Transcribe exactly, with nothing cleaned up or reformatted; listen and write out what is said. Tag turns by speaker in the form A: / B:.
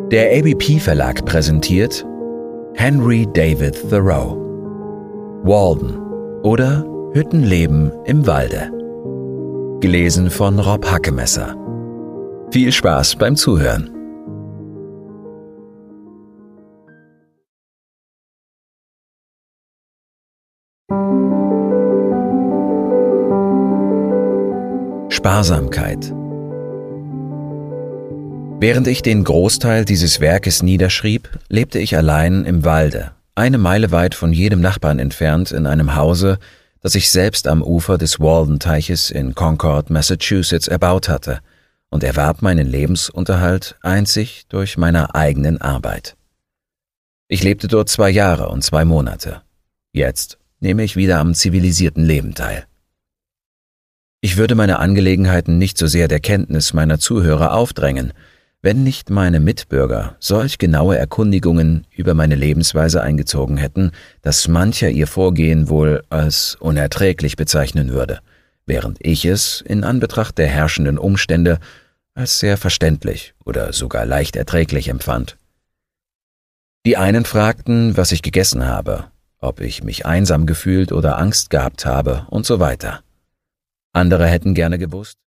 A: Der A B P Verlag präsentiert Henry David Thoreau, Walden oder Hüttenleben im Walde. Gelesen von Rob Hackemesser. Viel Spaß beim Zuhören. Sparsamkeit. Während ich den Großteil dieses Werkes niederschrieb, lebte ich allein im Walde, eine Meile weit von jedem Nachbarn entfernt in einem Hause, das ich selbst am Ufer des Walden-Teiches in Concord, Massachusetts erbaut hatte, und erwarb meinen Lebensunterhalt einzig durch meine eigenen Arbeit. Ich lebte dort zwei Jahre und zwei Monate. Jetzt nehme ich wieder am zivilisierten Leben teil. Ich würde meine Angelegenheiten nicht so sehr der Kenntnis meiner Zuhörer aufdrängen, wenn nicht meine Mitbürger solch genaue Erkundigungen über meine Lebensweise eingezogen hätten, dass mancher ihr Vorgehen wohl als unerträglich bezeichnen würde, während ich es in Anbetracht der herrschenden Umstände als sehr verständlich oder sogar leicht erträglich empfand. Die einen fragten, was ich gegessen habe, ob ich mich einsam gefühlt oder Angst gehabt habe und so weiter. Andere hätten gerne gewusst,